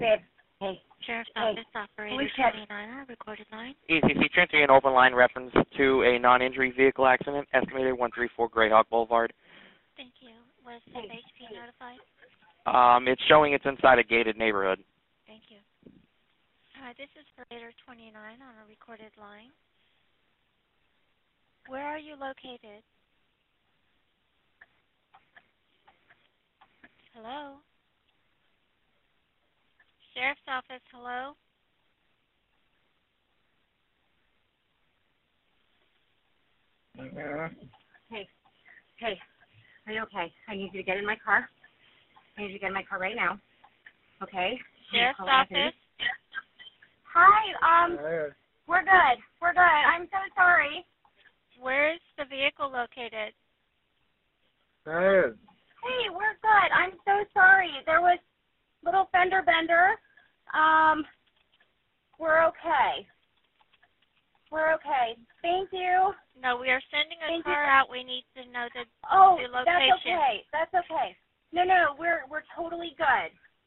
babe. Hey. Sheriff's Hey. Office Operator Police check. 29 on a recorded line. ECC transferring an open line reference to a non-injury vehicle accident, estimated 134 Greyhawk Boulevard. Thank you. Was FHP notified? It's showing it's inside a gated neighborhood. Thank you. Hi, this is Operator 29 on a recorded line. Where are you located? Hello? Sheriff's Office, hello? Hey. Hey. Are you okay? I need you to get in my car. I need you to get in my car right now. Okay? Sheriff's Office? Hi, we're good. We're good. I'm so sorry. Where is the vehicle located? Hey, we're good. I'm so sorry. There was little fender bender. We're okay. We're okay. Thank you. No, we are sending a Thank car you. out. We need to know the Oh, location. that's okay. That's okay. No, we're totally good.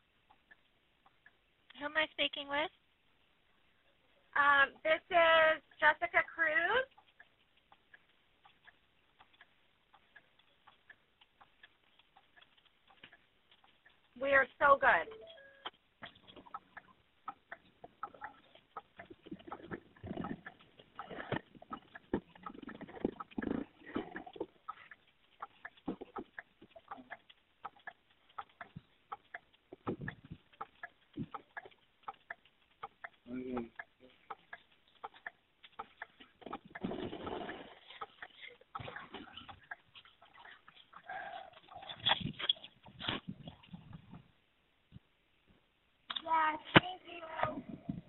Who am I speaking with? This is Jessica Cruz. We are so good. Yes, thank you.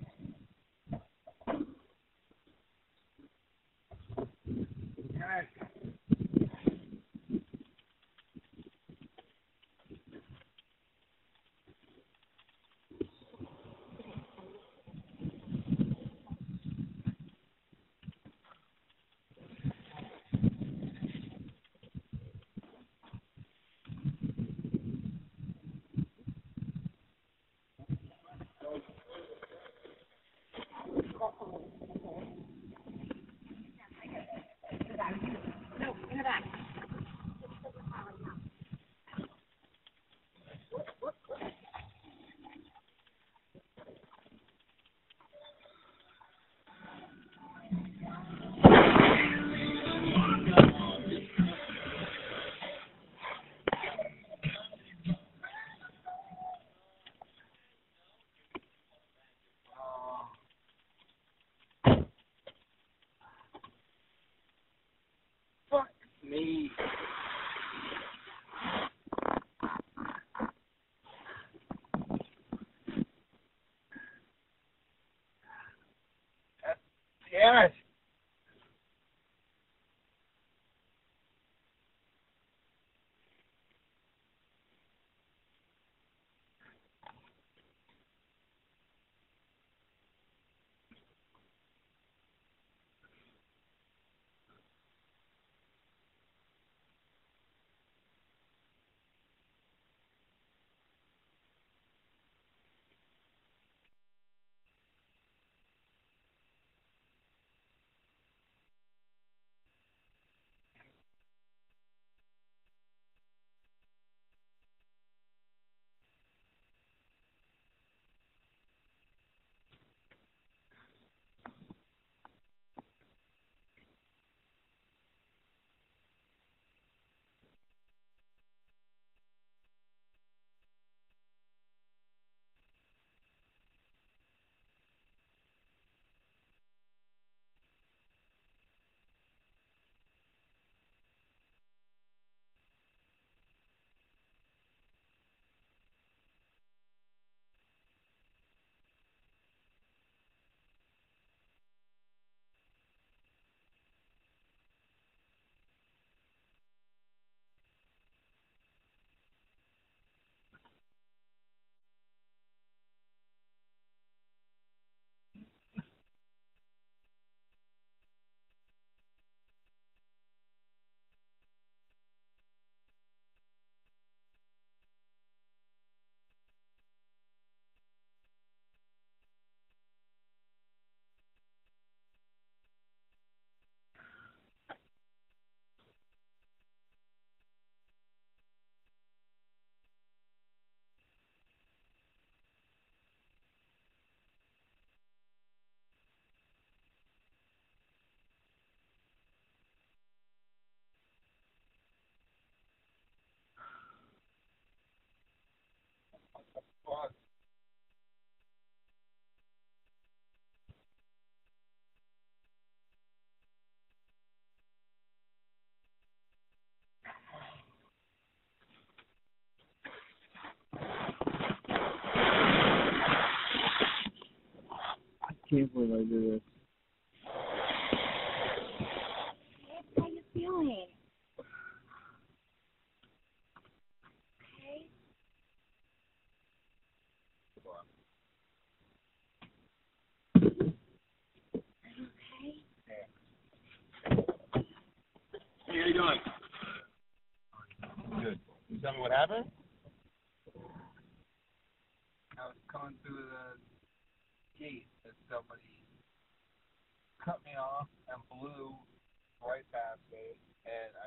No, in the back. Fuck me. Yes. Fuck. I can't believe I did this. How you feeling? Okay. Are you okay? Hey, how you doing? Good. You tell me what happened? I was coming through the gate and somebody cut me off and blew right past me, and I